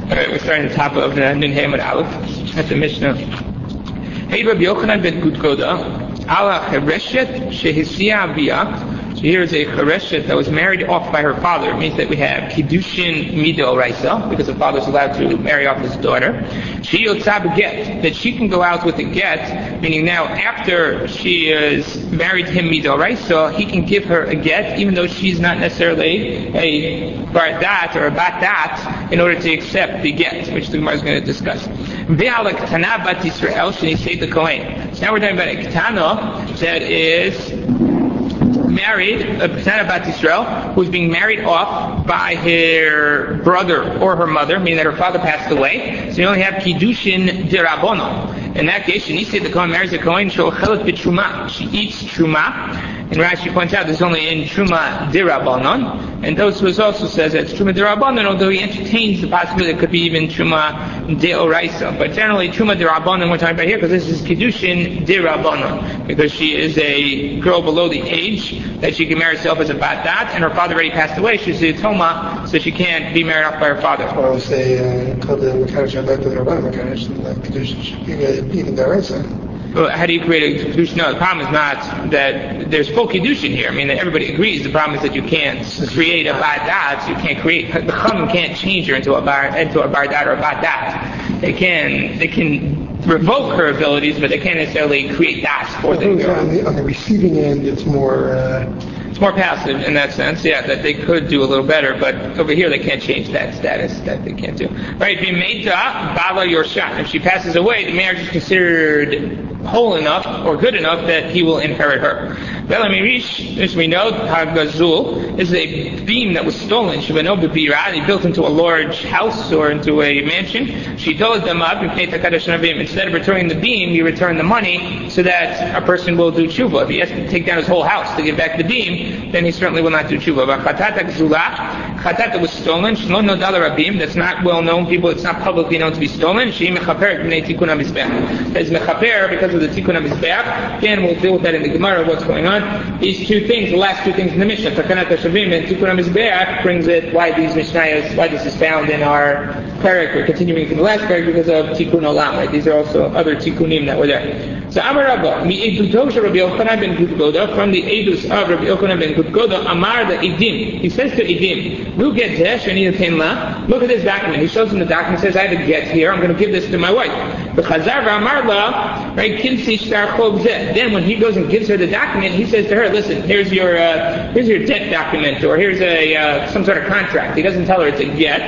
Alright, we're starting at the top of Nun Hamad Aleph at the Mishnah. Hey Rabbi Yochanan ben Gudgoda, ala chereshet shehisia biak. So here is a chereshet that was married off by her father. It means that we have kiddushin mido raisa, because the father is allowed to marry off his daughter. She yotza beget, that she can go out with a get, meaning now after she is married him mido raisa, he can give her a get, even though she's not necessarily a bar dat or a bat dat, in order to accept the get, which the Gemara is going to discuss. Ve'ala ketana bat Yisrael shenisei the kohen. So now we're talking about a ketana that is married, a Ketana bat Yisrael, who's being married off by her brother or her mother, meaning that her father passed away. So you only have kiddushin dirabono. In that case, shenisei the kohen marries a kohen she'ochelet b'truma. She eats truma. And Rashi points out this is only in Truma Dirabanan. And Tosfos also says that it's Truma Dirabanan, although he entertains the possibility it could be even Truma Deoraisa. But generally Truma Dirabanan we're talking about here because this is Kiddushin Dirabanan. Because she is a girl below the age that she can marry herself as a bat dat, and her father already passed away. She's a Toma, so she can't be married off by her father. Or I would say, called the Mekadosh Shabbat to the Rabban Mekadosh, like Kiddushin, even Deoraisa. Well, how do you create a Kiddushin? No, the problem is not that there's full Kiddushin here. I mean, everybody agrees. The problem is that you can't create a Bar Dat. You can't create, the Chum can't change her into a Bar Dat or a Bat Dat. They can revoke her abilities, but they can't necessarily create Das for them. On the receiving end, it's more... It's more passive in that sense, yeah, that they could do a little better, but over here they can't change that status, that they can't do. Right, Bimeta Bala Yorsha. If she passes away, the marriage is considered whole enough or good enough that he will inherit her. Belamirish, as we know, Hagazul is a beam that was stolen. Shivano Bibira, he built into a large house or into a mansion. She told them up, instead of returning the beam, he returned the money so that a person will do tshuva. If he has to take down his whole house to get back the beam, then he certainly will not do tshuva. But Chatata was stolen. Shlo no dollar a beam. That's not well known. It's not publicly known to be stolen. She mechaper b'nei tikkun hamizbeach. As mechaper because of the tikkun hamizbeach. Again, we'll deal with that in the Gemara. What's going on? These two things, the last two things in the Mishnah, Takanat HaShavim and tikkun hamizbeach, brings it. Why these Mishnayos? Why this is found in our parak? We're continuing to the last parak because of tikkun olam. Right? These are also other tikkunim that were there. So Amar Rabba, mi edutosha Rabbi Yochanan ben Gudgoda, from the edus of Rabbi Yochanan ben Gudgoda, Amar the Edim. He says to Edim, "Lu get zesh and la." Look at this document. He shows him the document. Says, "I have a get here. I'm going to give this to my wife." The Chazar Amar la, right? Kinsi shtar chov zeh. Then when he goes and gives her the document, he says to her, "Listen, here's your debt document, or here's a some sort of contract." He doesn't tell her it's a get.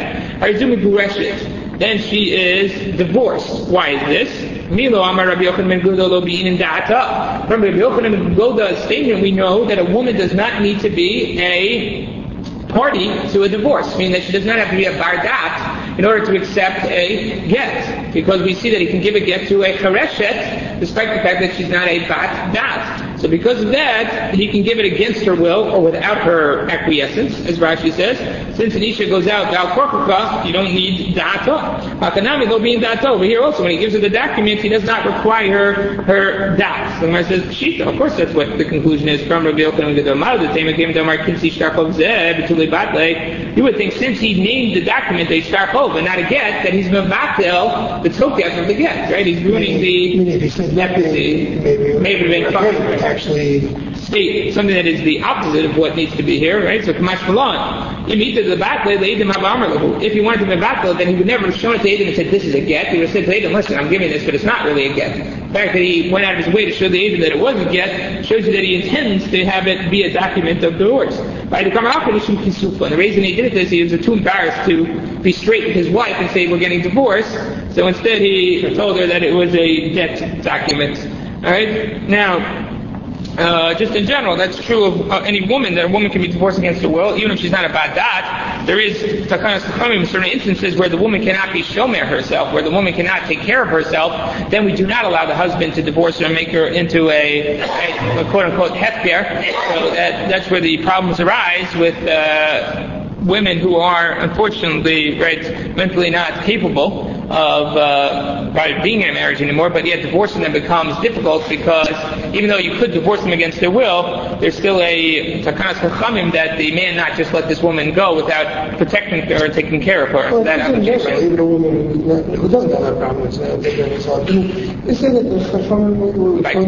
Then she is divorced. Why is this? Milo Amar Rabbi Yochanan ben Gudgoda lo be'inin da'ata. From Rabbi Yochanan ben Gudgoda's statement, we know that a woman does not need to be a party to a divorce, meaning that she does not have to be a bar dat in order to accept a get, because we see that he can give a get to a chereshet, despite the fact that she's not a bat dat. So because of that, he can give it against her will or without her acquiescence, as Rashi says. Since an isha goes out without korkaka, you don't need da'ato. Hakanami lo being da'ato. Over here also, when he gives her the document, he does not require her da'at. So when I says pshita, of course that's what the conclusion is from Rabbi Yochanan ben Gudgoda. You would think since he named the document a shtarchov and not a get, that he's mevatel the tokef of the get, right? He's ruining the leprosy. Maybe actually state something that is the opposite of what needs to be here, right? So Kamash Malon, if he wanted to be Mevatel, then he would never have shown it to Adam and said, "This is a get." He would have said to Adam, "Listen, I'm giving this, but it's not really a get." The fact that he went out of his way to show the Adam that it was a get shows you that he intends to have it be a document of divorce. By the and the reason he did this, he was too embarrassed to be straight with his wife and say, "We're getting divorced." So instead he told her that it was a debt document. Alright? Now, just in general, that's true of any woman, that a woman can be divorced against her will, even if she's not a bad dat. There is takanas in certain instances where the woman cannot be shomer herself, where the woman cannot take care of herself. Then we do not allow the husband to divorce her and make her into a quote-unquote hefker. So that's where the problems arise with women who are unfortunately mentally not capable being in a marriage anymore, but yet divorcing them becomes difficult because even though you could divorce them against their will, there's still a takanas chachamim that the man not just let this woman go without protecting her or taking care of her. Well, even a woman who doesn't have that problem, it's not bigger than herself. They say that the chachamim were in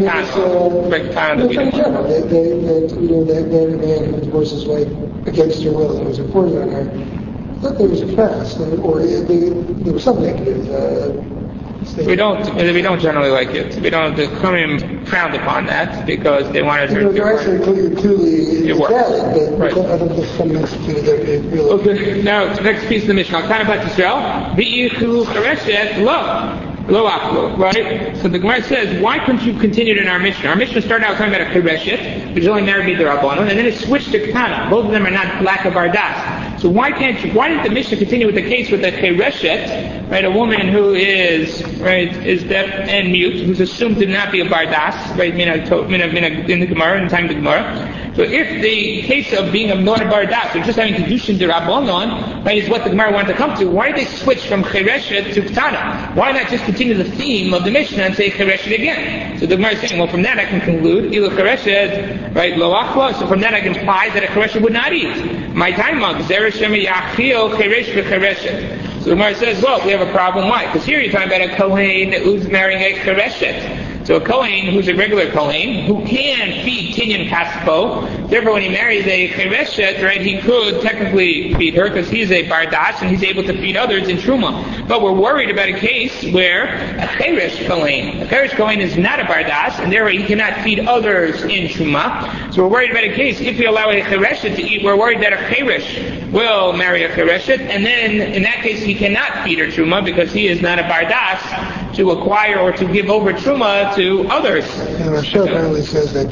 general, that a man who divorced his wife against her will and was important on her, I thought there was a fast, or there was something they could do. We don't generally like it. We don't. The Chachamim frowned upon that because they wanted her to. They're actually clearly it works. Valid, but right. I don't think some instituted that it really. Okay. Now, next piece of the Mishnah. Kind about Yisrael. V'ichu chareshet lo. Lo achlo, right? So the Gemara says, why couldn't you continue in our Mishnah? Our Mishnah started out talking about a Chereshet, which is only married to Rabbanon, and then it switched to Ketana. Both of them are not lack of Bardas. So why didn't the Mishnah continue with the case with a Chereshet, right? A woman who is deaf and mute, who's assumed to not be a Bardas, right? In the Gemara, in the time of the Gemara. So if the case of being a non-Bardas, or just having Kedushin de Rabbanon, right, is what the Gemara wanted to come to, why did they switch from Chereshet to Ketana? Why not just continue the theme of the Mishnah and say Chereshet again? So the Gemara is saying, well, from that I can conclude, Ilu Chereshet, right, Lo Achla, so from that I can imply that a Chereshet would not eat. My time of Zerushem Yachil Cheresh v'Chereshet. So the Gemara says, well, we have a problem. Why? Because here you're talking about a Kohen who's marrying a Chereshet. So a Kohen who's a regular Kohen, who can feed Kinyan Kaspo, therefore when he marries a Chereshet, right, he could technically feed her because he's a Bardas and he's able to feed others in Truma. But we're worried about a case where a Cheresh Kohen is not a Bardas and therefore he cannot feed others in Truma. So we're worried about a case, if we allow a Chereshet to eat, we're worried that a Cheresh will marry a Chereshet, and then in that case he cannot feed her Truma because he is not a Bardas to acquire or to give over Truma to others. And Rashi apparently says that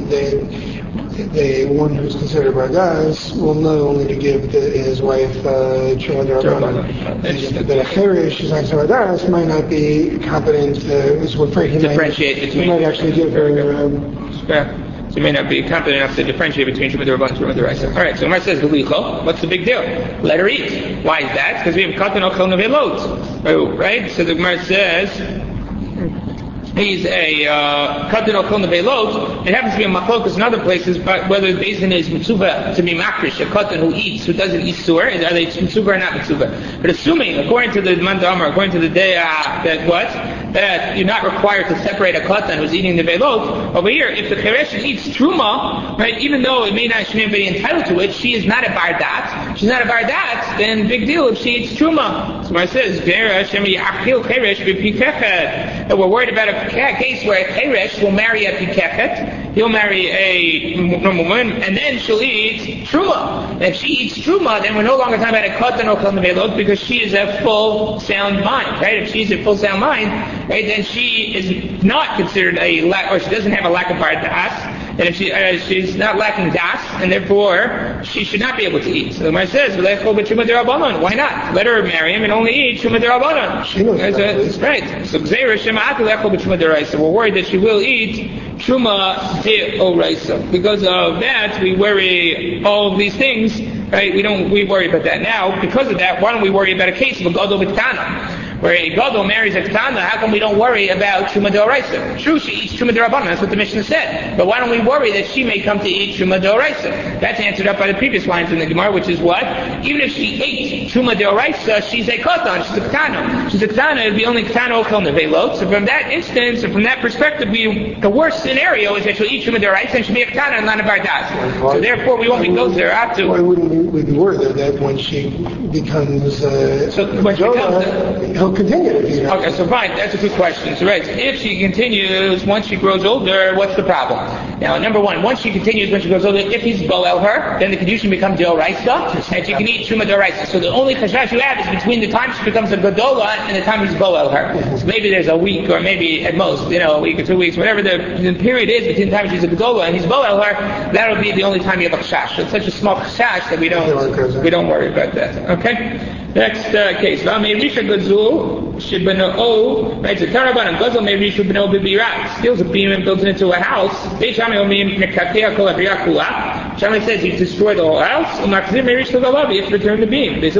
the one who's considered Bardas will know only to give his wife Truma D'Rabbanan. But a Cheresh who's not Bardas might not be competent differentiate between. He might actually give her. So he may not be competent enough to differentiate between Truma D'Rabbanan and Truma D'Oraisa. All right, so Gemara says, what's the big deal? Let her eat. Why is that? Because we have Katan Ochel Nevelot. Right? So the Gemara says, he's a Katan Ochel Nevelot. It happens to be a Machlokas in other places, but whether the Beis Din is Mitzvah to be Makrish, a Katan who eats, who doesn't eat Sur, are they Mitzvah or not Mitzvah? But assuming, according to the Man Damar, according to the Deah, that you're not required to separate a Katan who's eating the Velot, over here, if the Chereshet eats Truma, right, even though she may be entitled to it, she is not a Bardat. She's not a Bardat, then big deal if she eats Truma. So it says, that we're worried about a case where a Cheresh will marry a Pikechet, he'll marry a normal woman, and then she'll eat Truma. And if she eats Truma, then we're no longer talking about a Katan or Katan Velot because she is a full sound mind, right? If she's a full sound mind, right, then she is not considered or she doesn't have a lack of Bardas, and if she's not lacking das, and therefore she should not be able to eat. So the Gemara says, why not? Let her marry him and only eat Truma D'Rabbanan. That's right. So we're worried that she will eat Truma D'Oraisa. Because of that, we worry all of these things, right? We worry about that. Now, because of that, why don't we worry about a case of a Gadol B'Ktana? Where a Gadol marries a Ketana, how come we don't worry about Truma D'Oraisa? True, she eats Truma D'Rabbanan, that's what the Mishnah said. But why don't we worry that she may come to eat Truma D'Oraisa? That's answered up by the previous lines in the Gemara, which is what? Even if she ate Truma D'Oraisa, she's a Katan, she's a Ketana. She's a Ketana, it'd be only Ketana Ochel Nevelot. So from that instance, and from that perspective, the worst scenario is that she'll eat Truma D'Oraisa and she'll be a Ketana and not a Bardas. So therefore, we won't be close there. Why wouldn't we be worried that when she becomes he'll continue to be Okay, so fine, that's a good question. So right, if she continues once she grows older, what's the problem? Now, number one, once she continues when she grows older, if he's boel her, then the Kedushin becomes D'Oraisa, and she can eat Truma D'Oraisa. So the only chashash you have is between the time she becomes a Gedola and the time he's boel her. So maybe there's a week, or maybe at most, a week or 2 weeks, whatever the period is between the time she's a Gedola and he's boel her, that'll be the only time you have a chashash. So it's such a small chashash that we don't worry about that. Okay? Next case. Right, so Taraban Gazal Merishu Beno Bibirat steals a beam and builds it into a house. Shammai says you destroy the whole house. You have to return the beam. They said,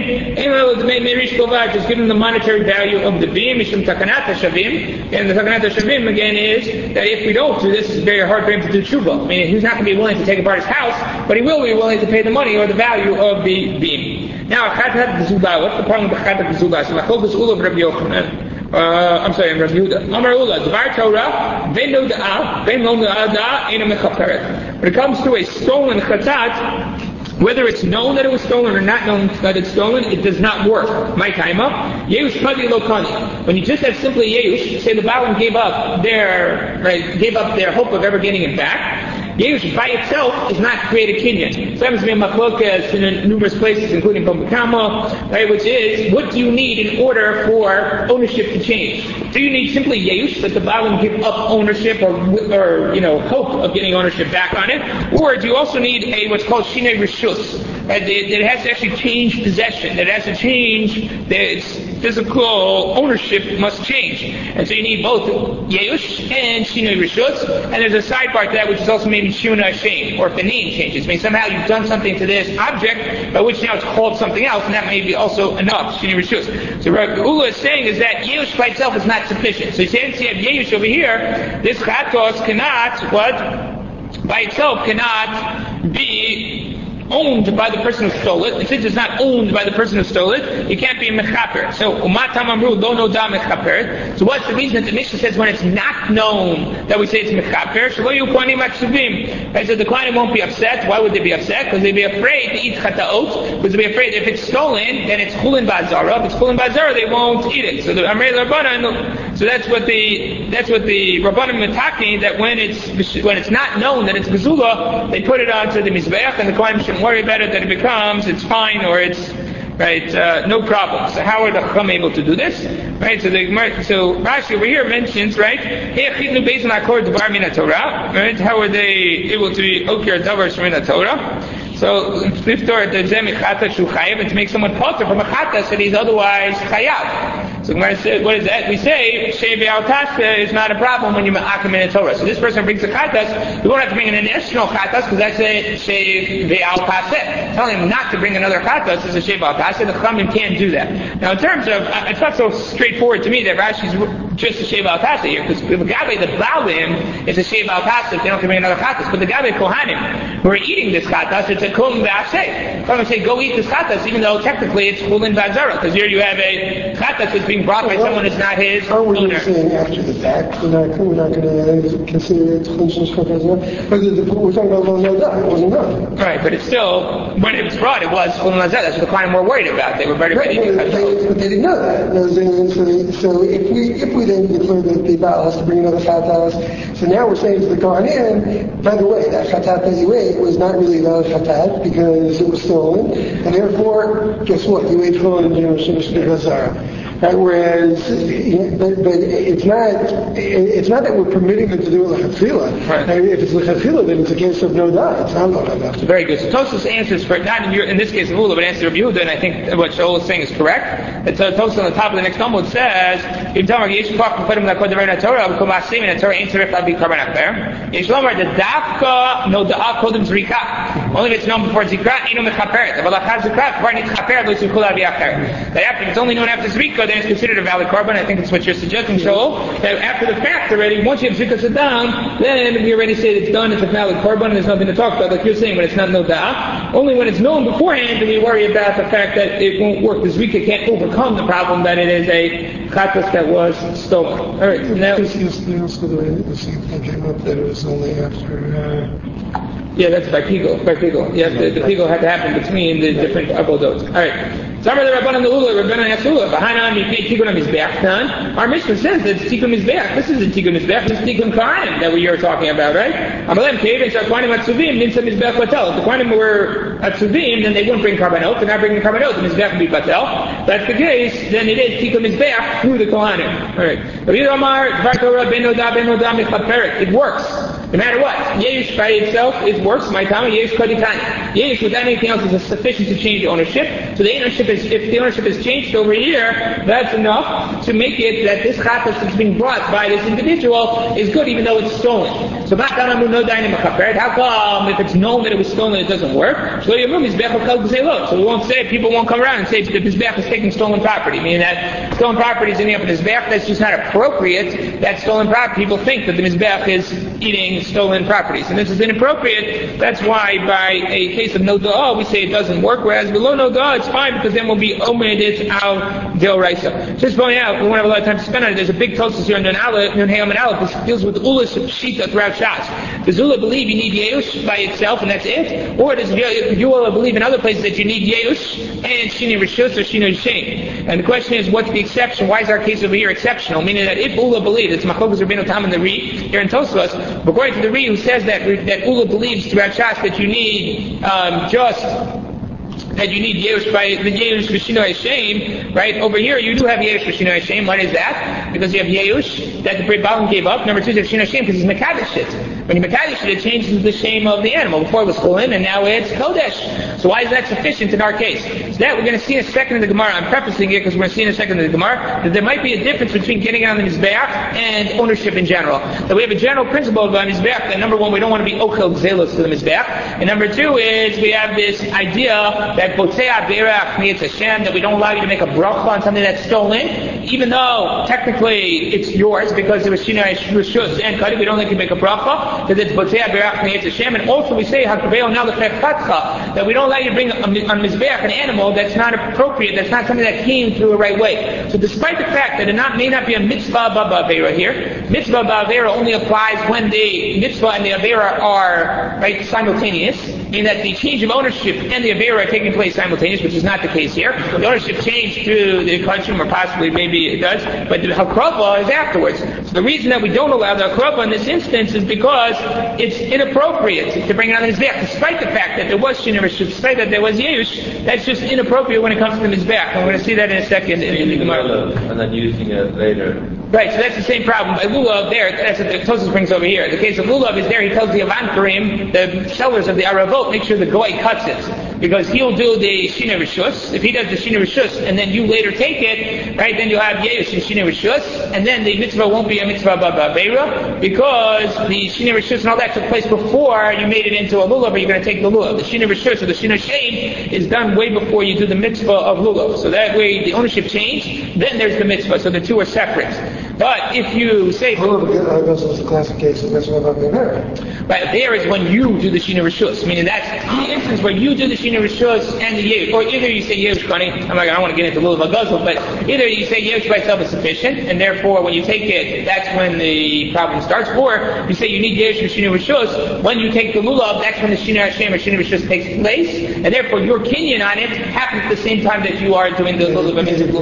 just give them the monetary value of the beam. And the takanat shavim again is that if we don't do this, it's very hard for him to do tshuva. I mean, he's not going to be willing to take apart his house, but he will be willing to pay the money or the value of the beam. Now, what's the problem with chatat gezubah? So, Machlokas ula of Rabbi Yochanan. Rabbi Yehuda. Amar Ula, Dvar Torah, ben no da'ah, ben lo da'ah, ena mechaperet. When it comes to a stolen chatat, whether it's known that it was stolen or not known that it's stolen, it does not work. My timer, Yeush Kadi Lo Kani. When you just have simply Yeush, say the Balaam gave up their hope of ever getting it back. Yeush by itself does not create a kinyan. So happens to be a machlokas in numerous places, including Bamukama, right, which is, what do you need in order for ownership to change? Do you need simply Yeush, that the Balaam give up ownership or hope of getting ownership back on it? Or do you also need what's called Shinei Rishus? Right, that it has to actually change possession, that it has to change, its physical ownership must change. And so you need both Yeush and Shinei Rishus, and there's a side part to that which is also maybe Shuna Hashem, or if the name changes. I mean, somehow you've done something to this object, by which now it's called something else, and that may be also enough, Shinei Rishus. So Rabbi Ula is saying is that Yeush by itself is not sufficient. So he's saying, you have Yeush over here, this chatos by itself cannot be owned by the person who stole it. And since it's not owned by the person who stole it, it can't be mechaper. So umatam amru lo noda mechaper. So what's the reason that the Mishnah says when it's not known that we say it's mechaper? So you kohanim aksuvim. Right, so the kohanim won't be upset. Why would they be upset? Because they'd be afraid to eat chataot. Because they'd be afraid if it's stolen, then it's chulin ba'azara. If it's chulin ba'azara, they won't eat it. So the amrei rabbanan. So that's what the rabbanim attacking, that when it's not known that it's gezula, they put it onto the mizbeach, and the kohanim shouldn't worry about it, that it becomes, it's fine, or it's, right, no problem. So how are the Chacham able to do this? Right, so Rashi over here mentions, right, right, how are they able to be okir davar shemina Torah? So, and to make someone potter from a chatas that he's otherwise chayav. So what is that? We say shei ve'al taseh is not a problem when you ma'akim in a Torah. So this person brings a chatas, we won't have to bring an additional chatas because that's a shei ve'al taseh. Telling him not to bring another chatas is a shei ve'al taseh. The Chachamim can't do that. Now in terms of, it's not so straightforward to me that Rashi's just a shei ve'al taseh here, because the Gabe, the Balim, is a shei ve'al taseh if they don't bring another chatas. But the Gabe Kohanim who are eating this chatas, it's a kum ve'aseh. I'm going to say go eat this chatas, even though technically it's chulin ba'azara, because here you have a chatas that's being brought by someone who's not his owner. Are we saying after the fact we're not going to consider it chulin ba'azara? But we're talking about lo noda, it wasn't known. Right, but it's still, when it was brought, it was chulin ba'azara. That's what the client were worried about. They were very ready to cut it. But they didn't know that. So if we then declare that the Baal has to bring another chatas, so now we're saying to the Kohanim, by the way, that chatat that you ate was not really valid chatat because it was stolen, and therefore, guess what? You ate chulin and shemish b'azara. Right, whereas, but it's not that we're permitting them to do it lechatchila. Right. If it's lechatchila, then it's a case of no doubt. It's not lechatchila. Very good. So Tosfos answers for, not in this case of Ula, but answers Rabbi Yehuda, and I think what Shaul is saying is correct. It's Tosfos on the top of the next Talmud says, the Torah ain't tzarich to be karban akber. Yesh lomar the dafka no da'a kodem zrika. Only if it's known before zikra, eno mechaperet. But lachar zikra, kvar nit chaperet lo yitzukul avi acher. That after it's only known after zrika, then it's considered a valid korban. I think that's what you're suggesting, Shaul. That after the fact already, once you have zrika sadam, then we already say it's done, it's a valid korban, and there's nothing to talk about. Like you're saying, when it's not no da'a. Only when it's known beforehand do we worry about the fact that it won't work. The zrika can't overcome the problem that it is a chatas that was stolen. All right. Now, the same thing came up that it was only after. Yeah, that's by Pigel. Yeah, the Pigel had to happen between the different avodot. All right. Some of the Rabbanan the Ula, Rabbanan Yasula, Bahanan Mipnei Tikkun HaMizbeach Tan. Our Mishnah says that it's Tikkun Mizbeach. This is the Tikkun Mizbeach. This is Tikkun Kohanim that we are talking about, right? Amalem Kevin Shakwanim Atzuvim Nimsa Mizbeach Batel. If the Kohanim were Atzuvim, then they wouldn't bring Karbanot. They're not bringing Karbanot. The Mizbeach would be Batel. If that's the case, then it is Tikkun Mizbeach through the Kohanim. All right. Rabbi Yomar Dvar Torah Ben Noda Mechaperet. It works. No matter what. Yesh by itself, it works. My time, Yesh Kaditani. Yesh without anything else is sufficient to change the ownership. So the ownership is, if the ownership is changed over here, that's enough to make it that this chatas that's being brought by this individual is good even though it's stolen. So how come if it's known that it was stolen, it doesn't work? So we won't say, people won't come around and say the Mizbeach is taking stolen property, meaning that stolen property is ending up in the Mizbeach. That's just not appropriate. That stolen property, people think that the Mizbeach is eating stolen properties, and this is inappropriate. That's why by a case of no da'ah, we say it doesn't work, whereas below no da'ah, it's fine, because then we'll be omitted al del raisa. Just pointing out, we won't have a lot of time to spend on it, there's a big tosis here in Nun Hayam and Aleph. This deals with Ulas Shita throughout Shas. Does Ula believe you need Yeush by itself and that's it? Or does Ula believe in other places that you need Yeush and Shini Rishus or Shini Shem? And the question is, what's the exception? Why is our case over here exceptional? Meaning that if Ula believes, it's Machokas Rabbeinu Tam and the Ri here in Tosfos, but according to the Ri, who says that Ula believes throughout Shas that you need that you need Yerush by the Yerush V'Shinoi Hashem, right? Over here, you do have Yerush V'Shinoi Hashem. What is that? Because you have Yerush that the Brit Balan gave up. Number two, you have V'Shinoi Hashem because he's Mekadosh it. When you Mekadosh it, it changes the shame of the animal. Before it was Chulin, and now it's Kodesh. So why is that sufficient in our case? So that we're going to see in a second in the Gemara. I'm prefacing it because we're going to see in a second in the Gemara that there might be a difference between getting on the Mizbeach and ownership in general. That we have a general principle about Mizbeach that number one, we don't want to be Ochel Gzelos to the Mizbeach. And number two is we have this idea that that we don't allow you to make a bracha on something that's stolen, even though technically it's yours because it was Shinai Rishus and Kadi. We don't let you make a bracha because it's Botzei Berach Me'etz Hashem. And also we say Hakaveo now that we don't allow you to bring on Mizbeach an animal that's not appropriate, that's not something that came through the right way. So despite the fact that it may not be a mitzvah ba'avera here, mitzvah ba'avera only applies when the mitzvah and the avera are right simultaneous, meaning that the change of ownership and the avera are taking place simultaneous, which is not the case here. The ownership changed through the Kachim, or possibly maybe it does, but the Hakrava is afterwards. So the reason that we don't allow the Hakrava in this instance is because it's inappropriate to bring it on the Mizbeach, despite the fact that there was Shinei Rishus, despite that there was Yerush. That's just inappropriate when it comes to the Mizbeach, and we're going to see that in a second in the Gemara. And then using it later. Right, so that's the same problem. By Lulav there, that's what the Tosfos brings over here. The case of Lulav is there, he tells the Avankarim, the sellers of the Aravot, make sure the Goy cuts it. Because he'll do the Shinei Rishus. If he does the Shinei Rishus, and then you later take it, right, then you'll have Yerush and Shinei Rishus, and then the mitzvah won't be a mitzvah ba'avera, because the Shinei Rishus and all that took place before you made it into a Lulav, or you're going to take the Lulav. The Shinei Rishus or the Shinei Shem is done way before you do the mitzvah of Lulav. So that way the ownership changed, then there's the mitzvah, so the two are separate. But if you say... This is the classic case of mitzvah ba'avera. Right, there is when you do the Shinei Rishus, meaning that's the instance where you do the Shinei Rishus and the Yerush, or either you say Yerush Kani, I don't want to get into Lulav Agazal, but either you say Yerush by itself is sufficient, and therefore when you take it, that's when the problem starts, or you say you need Yerush and Shinei Rishus, when you take the Lulav, that's when the Shinei Hashem or Shinei Rishus takes place, and therefore your kinyan on it happens at the same time that you are doing the Lulav, and the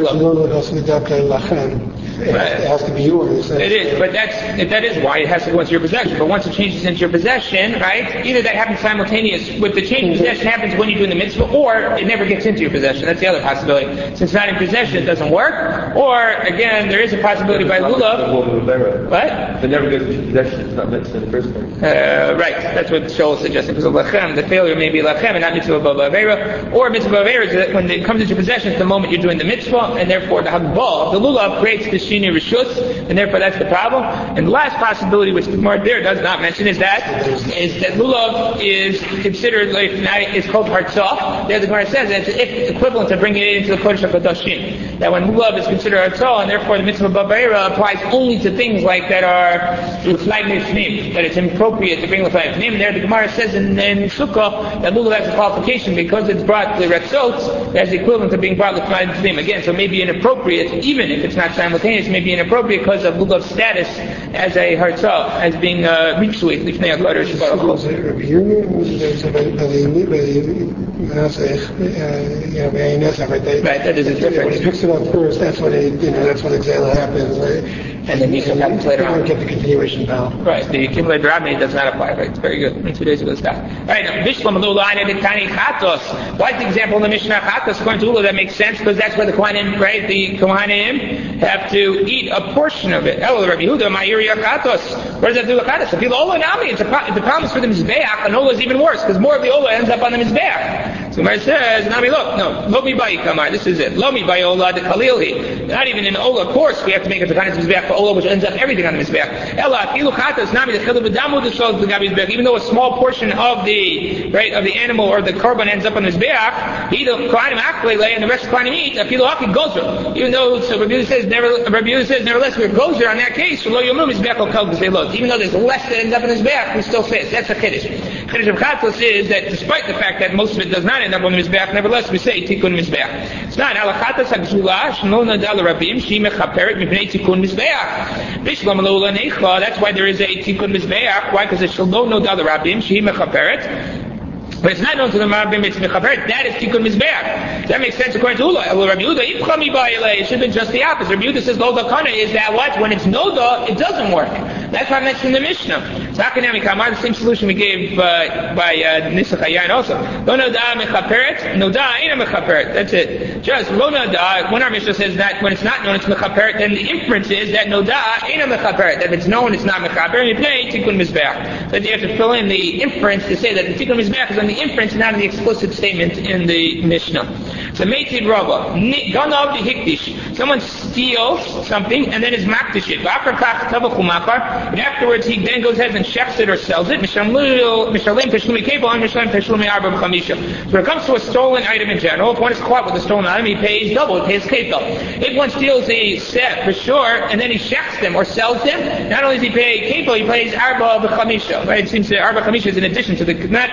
Lulav. It has to be yours. It is, but that is why it has to go into your possession. But once it changes into your possession, right, either that happens simultaneous with the change of possession happens when you do the mitzvah, or it never gets into your possession. That's the other possibility. Since it's not in possession, it doesn't work. Or, again, there is a possibility by Lulav. What? If it never gets into possession, it's not mitzvah in the first place. Right, that's what Shaul is suggesting. Because of Lachem, the failure may be Lachem and not mitzvah ba'avera. Or mitzvah ba'avera is that when it comes into possession, it's the moment you're doing the mitzvah, and therefore the Hagbal, the Lulav, creates the Shinei Rishus, and therefore that's the problem. And the last possibility, which the Gemara there does not mention, is that Lulav is considered, like, it's called Hartzah. There the Gemara says that it's equivalent to bringing it into the Kodesh HaKadoshim. That when Lulav is considered Hartzah, and therefore the mitzvah ba'avera applies only to things like that are L'fnai Nifnim, that it's inappropriate to bring L'fnai Nifnim. There the Gemara says in Sukkah that Lulav has a qualification because it's brought the Retzot, that's equivalent to being brought L'fnai Nifnim. Again, so maybe inappropriate, even if it's not simultaneous, maybe inappropriate because of Lulav's status as a Hartzah, as being Riksuit, Lifnei HaKadosh Baruch Hu. Right, that is a difference. When he picks it up first, that's when Exela happens, right? And then Yisrael happens later on. Get the continuation now. Right, the Kimle Drabni does not apply, right? It's very good. 2 days ago, stuff. Alright, Bishlam Lulaina de Tani Chatos. Why is the example in the Mishnah Chatos? According to Ula, that makes sense because that's where the Kohanim, right? The Kohanim have to eat a portion of it. Elo Rabbi Yehuda, Ma'iri Chatos. What does that do with Chatos? If you Ola Nami, the problem is for the Mizbeach, and Ola is even worse because more of the Ola ends up on the Mizbeach. So Gemara says, Nami, look, no, lo mi bayi kamar, this is it. Lo mi bayi ola de kalilhi. Not even in ola, of course, we have to make a takanis mizbeach for ola, which ends up everything on the mizbeach. Ela, afilu chatas, nami, the chilu b'damu, the shol, the gabi mizbeach. Even though a small portion of the animal or the korban ends up on the mizbeach, he the kohanim aklele, and the rest of the kohanim eat, afilu haki gozer. Even though, so Rabbi Yehuda says, nevertheless, we're gozer on that case, lo yomu mizbeach o kal gzelot. Even though there's less that ends up in the mizbeach, we still say it. That's a chiddush. Chiddush of chatos is that despite the fact that most of it does not end up on the mizbeach, nevertheless, we say tikkun mizbeach. It's not alachatas hagzula shno nadal rabim she mechaperet mipnei tikkun mizbeach. Bishlam lo lanecha. That's why there is a tikkun mizbeach. Why? Because it's shlo nadal rabim she mechaperet. But it's not known to the Marbim, it's Mechaveret, that is Tikkun Mizbeach. That makes sense according to Ula. Well, Rabbi Yehuda, Ipchami Ba'ilei, it should have been just the opposite. Rabbi Yehuda says, Loda Kana is that what? When it's Noda, it doesn't work. That's why I mentioned in the Mishnah. It's Hakanami Kamar, the same solution we gave by Nisach HaYayin also. Lo Noda Mechaperet, Noda Aina Mechaperet. That's it. Just Lo Noda, when our Mishnah says that when it's not known, it's Mechaperet, then the inference is that Noda Aina Mechaperet. That if it's known, it's not Mechaperet, you play Tikkun Mizbeach. So you have to fill in the inference to say that the Tikkun Mizbeach is on the inference, not in the explicit statement in the Mishnah. So Meitiv Rava, Ganav the Hikdish. Someone steals something and then is makdish it. And afterwards he then goes ahead and shechs it or sells it. So when it comes to a stolen item in general, if one is caught with a stolen item, he pays double, he pays kefil. If one steals a set for sure and then he shechs them or sells them, not only does he pay kefil, he pays arba b'chamisha. Right? It seems that arba chamisha is in addition to the not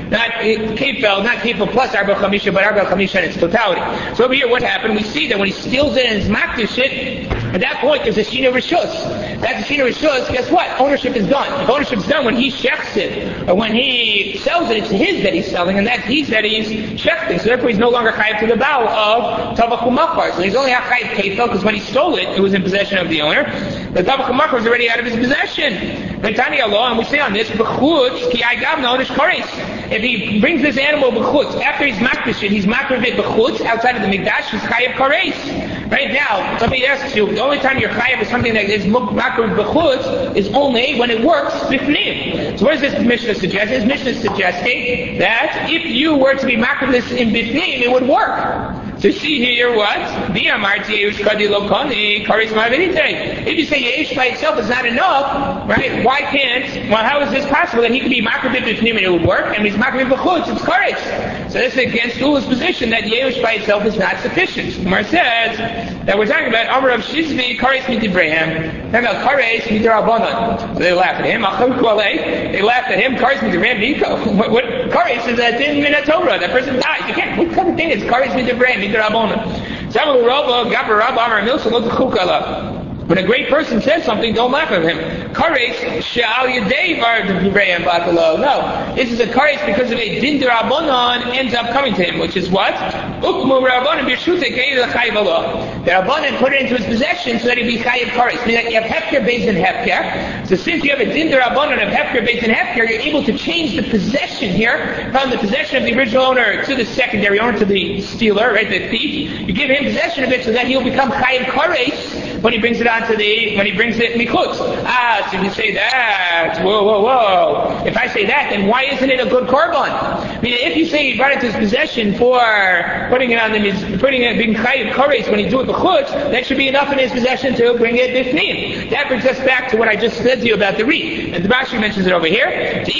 kefil plus arba chamisha, but arba chamisha in its totality. So over here, what happened? We see that when he steals it and is makdish it, at that point there's a shina rishus. That's a shina rishus. Guess what? Ownership is done. If ownership is done when he shechs it or when he sells it, it's his that he's selling, and that's his that he's shechting. So therefore, he's no longer chayav to the bow of tavach umachar. So he's only chayav kefil because when he stole it, it was in possession of the owner. The tavach umachar was already out of his possession. Tani Allah, and we say on this, b'chutz ki agav nodish kares. If he brings this animal b'chutz after he's makdish it, he's makdish it b'chutz outside of the mikdash, he's chayav kares. Right now, let me ask you, the only time you're chayav is something that is makdish b'chutz is only when it works bifnim. So what does this Mishnah suggest? This Mishnah is suggesting that if you were to be makdish in bifnim, it would work. So see here what? If you say Yesh by itself is not enough, right? Why can't? Well, how is this possible that he could be makrabit b'fnim and it would work, and he's makrabit b'chutz, it's kares. So this is against Ula's position that Yesh by itself is not sufficient. Gemara says that we're talking about Amar of Shizvi kares midibraham. Talking about kares midrabanan. So they laugh at him. They laughed at him. Kares midibraham miko. What kares is that in Torah? That person died. You can't. What kind of thing is kares midibraham? When a great person says something, don't laugh at him. Kares she'al yedei var d'vrayim batalo. No, this is a kares because of a din d'Rabbanan ends up coming to him, which is what? Ukmu Rabbanan b'shute ke'il chayiv Allah. The Rabbanan put it into his possession so that he'd be chayiv kares. Meaning that you have hefker based in hefker. So since you have a din d'Rabbanan of hefker based in hefker, you're able to change the possession here from the possession of the original owner to the secondary owner, to the stealer, right, the thief. You give him possession of it so that he'll become chayiv kares when he brings it on when he brings it mikutz. So you say that, whoa. If I say that, then why isn't it a good korban? I mean, if you say he brought it to his possession for putting it being chayiv kares when he do it b'chutz, that should be enough in his possession to bring it b'fnim. That brings us back to what I just said to you about the reed. And the Rashi mentions it over here.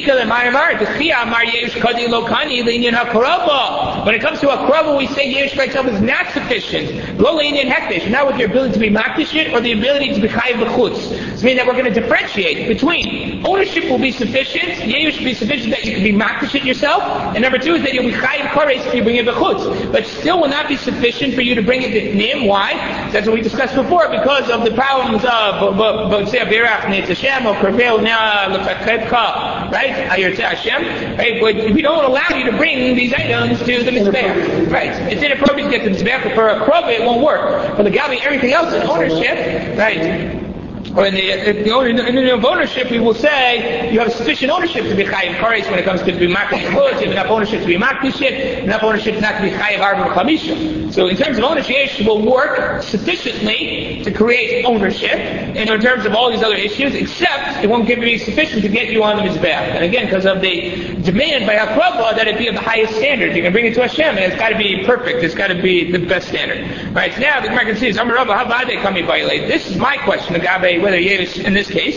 When it comes to a korban, we say yesh by itself is not sufficient. Not with your ability to be makdish it or the ability to be chayiv b'chutz. This means that we're going to differentiate between ownership will be sufficient, yesh should be sufficient that you can be makdish it yourself, and number two is that you'll be chayiv kares if you bring it b'chutz. But still will not be sufficient for you to bring it b'fnim. Why? That's what we discussed before, because of the problems of say Berach Neitz Hashem or Kervel Lefachedcha, right? Ayirteh Hashem, right? But we don't allow you to bring these items to the mizbeach, right? It's inappropriate to get the mizbeach for a krov, it won't work. But the gabi, everything else in ownership, right? Or in the ownership, we will say you have sufficient ownership to be chayiv kares when it comes to be makdish chutz. You have enough ownership to be makdish it, enough ownership not to be chayiv arba chamisha. So in terms of ownership, will work sufficiently to create ownership, and in terms of all these other issues, except it won't be sufficient to get you on the Mizbeach. And again, because of the demand by Hakrava that it be of the highest standard. You can bring it to Hashem, and it's got to be perfect. It's got to be the best standard. Right, so now the Gemara considers, Amar Rabba, how about they come violate? This is my question, Agabe, whether Yevish in this case.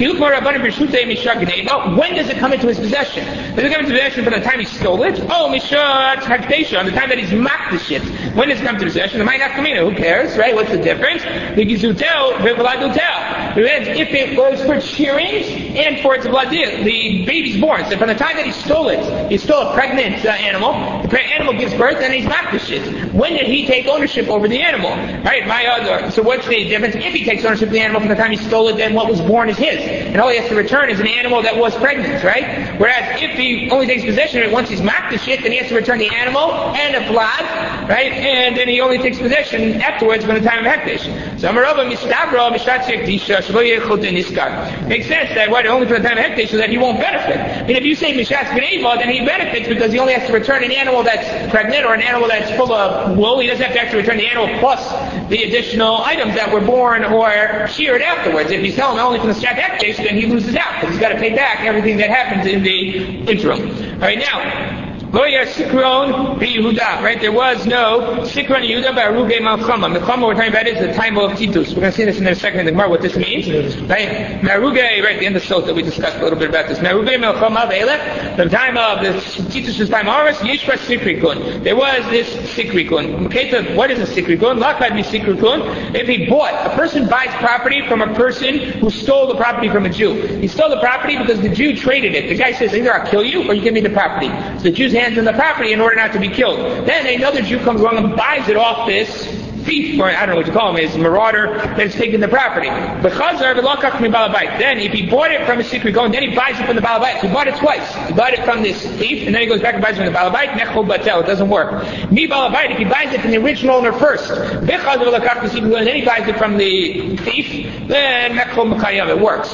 When does it come into his possession? Does it come into possession from the time he stole it? Oh, Mishat Hakdesha, on the time that he's mocked the shit. When does it come to possession? It might not come in. Who cares, right? What's the difference? The Gizutel, if it was for shearings and for its blood, the baby's born. So from the time that he stole it, he stole a pregnant animal. The animal gives birth, and he's mocked the shit. When did he take ownership over the animal? Right? So what's the difference? If he takes ownership of the animal from the time he stole it, then what was born is his. And all he has to return is an animal that was pregnant, right? Whereas if he only takes possession of it once he's mocked the shit, then he has to return the animal and the blood, right? And then he only takes possession afterwards from the time of Hekdesh. So Amarava Mistavra Mishatzek Disha Shlo Niskar. Makes sense that only for the time of Hekdesh so that he won't benefit. And if you say Mishatz Gneva, then he benefits because he only has to return an animal that's pregnant or an animal that's full of wool. He doesn't have to actually return the animal plus the additional items that were born or sheared afterwards. If you sell him only from the Shat Hekdesh, then he loses out because he's got to pay back everything that happens in the interim. Alright, now, Sikron Yehuda, right? There was no Sikron Yehuda by Aruge Malchama. Malchama we're talking about is the time of Titus. We're going to see this in a second in the Gemara, what this means. Right? Maruge, right, the end of Sota, we discussed a little bit about this. Maruge Malchama Ve'elech, the time of the Titus' time Aris, Yishra Sikrikun. There was this Sikrikun. What is a Sikrikun? Lakad be Sikrikun. If he a person buys property from a person who stole the property from a Jew. He stole the property because the Jew traded it. The guy says, either I'll kill you or you give me the property. So the Jew's hands in the property in order not to be killed. Then another Jew comes along and buys it off this thief, or I don't know what you call him, is marauder that's taking the property. Then if he bought it from a secret going, then he buys it from the Balabait. So he bought it twice. He bought it from this thief, and then he goes back and buys it from the Balabait. Nechol batel, it doesn't work. Mi Balabait, if he buys it from the original owner first, and then he buys it from the thief, then Nechol Makayam, it works.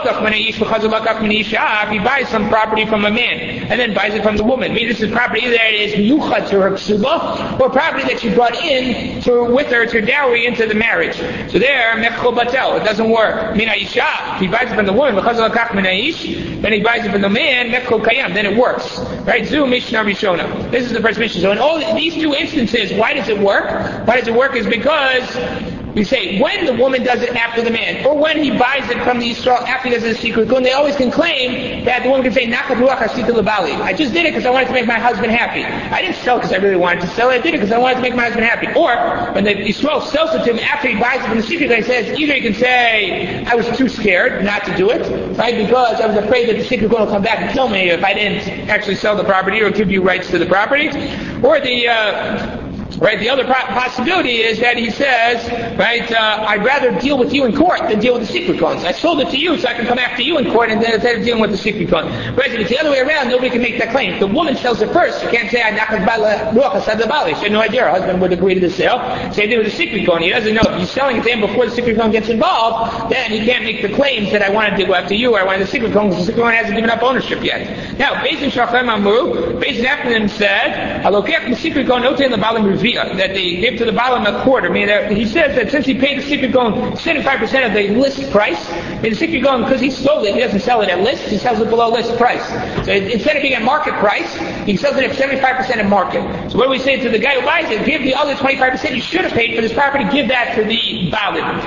If he buys some property from a man, and then buys it from the woman, maybe this is property that is miyuchad to her ksuba, or property that she brought in with her to dowry into the marriage. So there, mechol batel, it doesn't work. Min ha'isha, if he buys it from the woman, then he buys it from the man, mechol kayam, then it works. Right? Zu Mishnah Rishona. This is the first Mishnah. So in all these two instances, why does it work? Why does it work is because we say when the woman does it after the man, or when he buys it from the Yisrael after he does it secret kun, they always can claim that the woman can say, I just did it because I wanted to make my husband happy. I didn't sell it because I really wanted to sell it. I did it because I wanted to make my husband happy. Or when the Yisrael sells it to him after he buys it from the secret kun, he says, either he can say, I was too scared not to do it, right? Because I was afraid that the secret kun will come back and kill me if I didn't actually sell the property or give you rights to the property. Or the other possibility is that he says, right, I'd rather deal with you in court than deal with the secret coins. I sold it to you so I can come after you in court instead of dealing with the secret coin. Whereas if it's the other way around, nobody can make that claim. If the woman sells it first, you can't say, she had no idea her husband would agree to the sale. Same thing with the secret coin. He doesn't know. If he's selling it to him before the secret coin gets involved, then he can't make the claims that I wanted to go after you or I wanted the secret coin because the secret coin hasn't given up ownership yet. Now, Beis Shachem Amru, Beis after them said, the secret coin, no the balam that they give to the bottom a quarter. I mean, he says that since he paid the secret going 75% of the list price, the secret going, because he sold it, he doesn't sell it at list, he sells it below list price. So instead of being at market price, he sells it at 75% of market. So what do we say to the guy who buys it? Give the other 25% you should have paid for this property, give that to the ballot.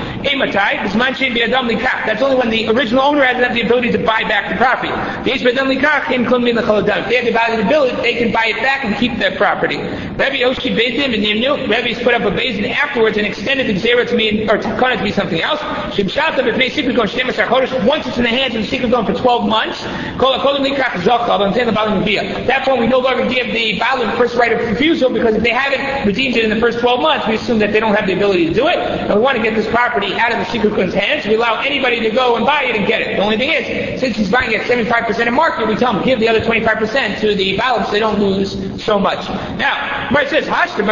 That's only when the original owner has the ability to buy back the property. If they have the ability, they can buy it back and keep that property. Rebbe's put up a basin afterwards and extended the Gzera to mean, or Takana to be something else. Once it's in the hands of the secret going for 12 months, at that point we no longer give the Baalim first right of refusal because if they haven't redeemed it in the first 12 months, we assume that they don't have the ability to do it. And we want to get this property out of the secret kun's hands. We allow anybody to go and buy it and get it. The only thing is, since he's buying it at 75% of market, we tell him give the other 25% to the Baalim so they don't lose so much. Now, where it says,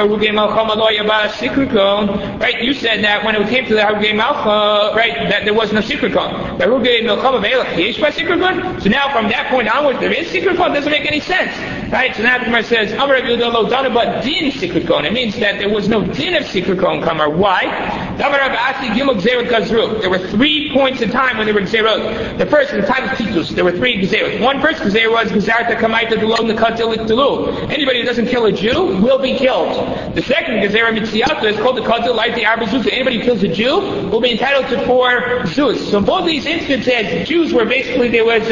right? You said that when it came to the Harugei Malcha, right, that there was no secret code. So now from that point onwards, there is secret code. Doesn't make any sense. Right? So now the Gemara says, Amar Rabbi Yehuda lo dana but din secret kohen. It means that there was no din of secret kohen kamar. Why? Damar Rabbi Asi Gimel Gzerot Gazru. There were 3 points in time when there were Gzerot. The first, in the time of Titus, there were 3 Gzerot. One first Gzerot was Gzerta Kamaita Delo Nekatel Iktalu. Anybody who doesn't kill a Jew will be killed. The second Gzerah Mitziata is called the Katel Light the Arba Zuz. Anybody who kills a Jew will be entitled to 4 Zuz. So in both these instances, Jews were basically, there was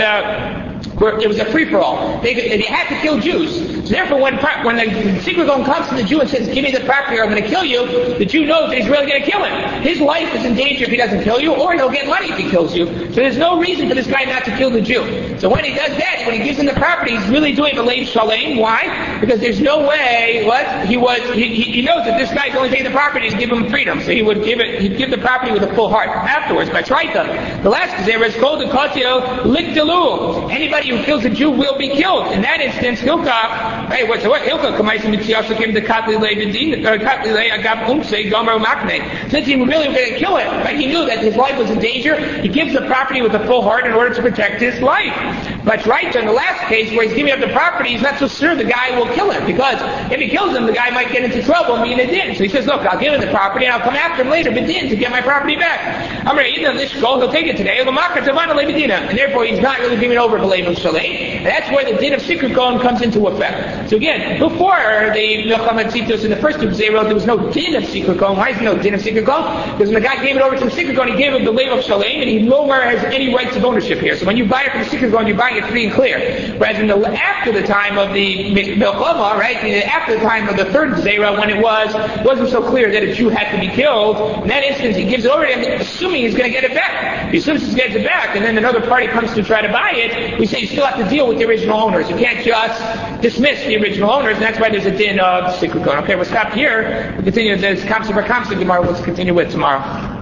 a free-for-all. They had to kill Jews. So therefore, when the secret kohen comes to the Jew and says, give me the property or I'm going to kill you, the Jew knows that he's really going to kill him. His life is in danger if he doesn't kill you, or he'll get money if he kills you. So there's no reason for this guy not to kill the Jew. So when he does that, when he gives him the property, he's really doing a leiv shalem. Why? Because there's no way, he knows that this guy's only taking the property to give him freedom. So he'd give the property with a full heart. Afterwards, by Traita, the last Gezerah is called the Katio Likdalu. Anybody who kills a Jew will be killed. In that instance, Hilkah, hey, what Hilkah Kamaisim Mitziasa came to Katli Lei Agab Umse Gomer Makne. Since he really was going to kill him, right? He knew that his life was in danger. He gives the property with a full heart in order to protect his life. But right in the last case where he's giving up the property, he's not so sure the guy will kill him, because if he kills him, the guy might get into trouble and be in a din. So he says, look, I'll give him the property and I'll come after him later, bedin, to get my property back. I'm ready to he'll take it today. And therefore he's not really giving over to Lev Shalem. And that's where the din of secret kohen comes into effect. So again, before the Milchama Tzitus in the first 2 Gezerot, there was no din of secret kohen. Why is there no din of secret kohen? Because when the guy gave it over to the secret kohen, he gave him the Lev Shalem, and he no longer has any rights of ownership here. So when you buy it from the secret kohen, you're buying it free and clear. Whereas after the time of the Milchama, right, after the time of the 3rd Gezerah, when it wasn't so clear that a Jew had to be killed, in that instance he gives it over to him, assuming he's going to get it back. He assumes he gets it back, and then another party comes to try to buy it, we say you still have to deal with the original owners. You can't just dismiss the original owners, and that's why there's a din of secret kohen. Okay, we'll stop here. We'll continue this Kamsa Bar Kamsa Gemara. We'll continue with tomorrow.